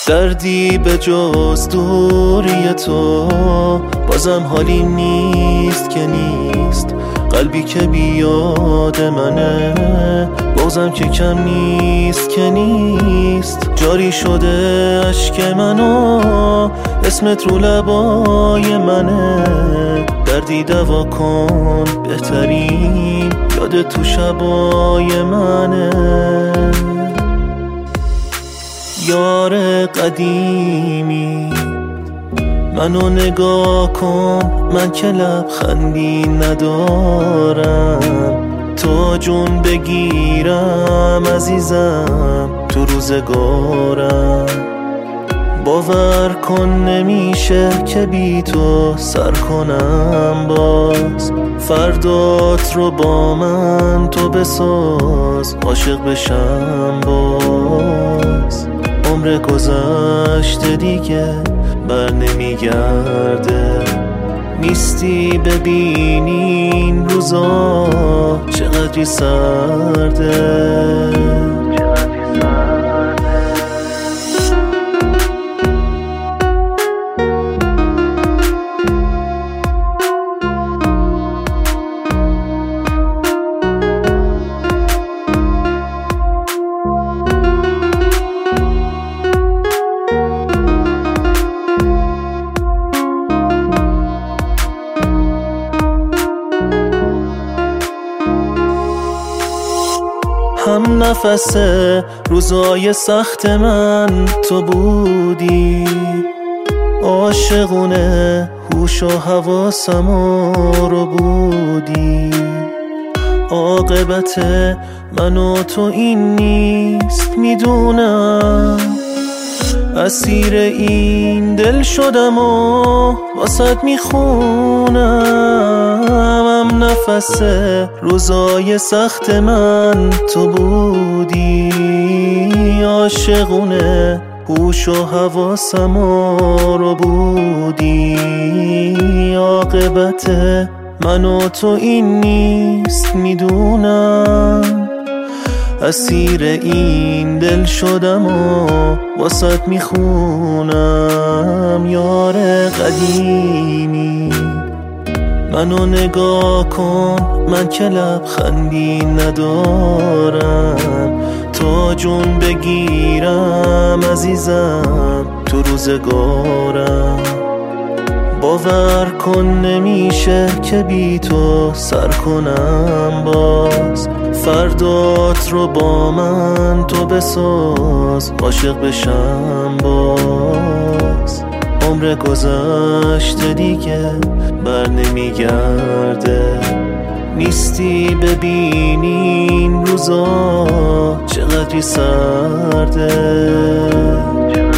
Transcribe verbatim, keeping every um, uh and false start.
دردی به جز دوری تو بازم حالی نیست که نیست. قلبی که بیاد منه بازم که کم نیست که نیست. جاری شده اشک منو اسمت رو لبای منه. دردی دوا کن بهترین یاد تو شبای منه. یار قدیمی منو نگاه کن، من که لبخندی ندارم. تو جون بگیرم عزیزم تو روزگارم. باور کن نمیشه که بی تو سر کنم باز. فردات رو با من تو بساز، عاشق بشم باز. عمر گذشته دیگه بر نمیگرده، نیستی ببینین روزا چقدری سرده. هم نفس روزای سخت من تو بودی، عاشقونه هوش و حواسم رو بودی. عاقبت من و تو این نیست میدونم، اسیر این دل شدم و واسط میخونم. هم نفس روزای سخت من تو بودی، عاشقونه هوش و حواسم رو بودی. عاقبت من و تو این نیست میدونم، اسیر این دل شدم و واسط میخونم. یار قدیمی منو نگاه کن، من که لبخندی ندارم. تو جون بگیرم عزیزم تو روزگارم. باور کن نمیشه که بی تو سر کنم باز. فردات رو با من تو بساز، عاشق بشم باز. عمر گذشته دیگه بر نمیگرده، نیستی ببینین روزا چقدری سرده.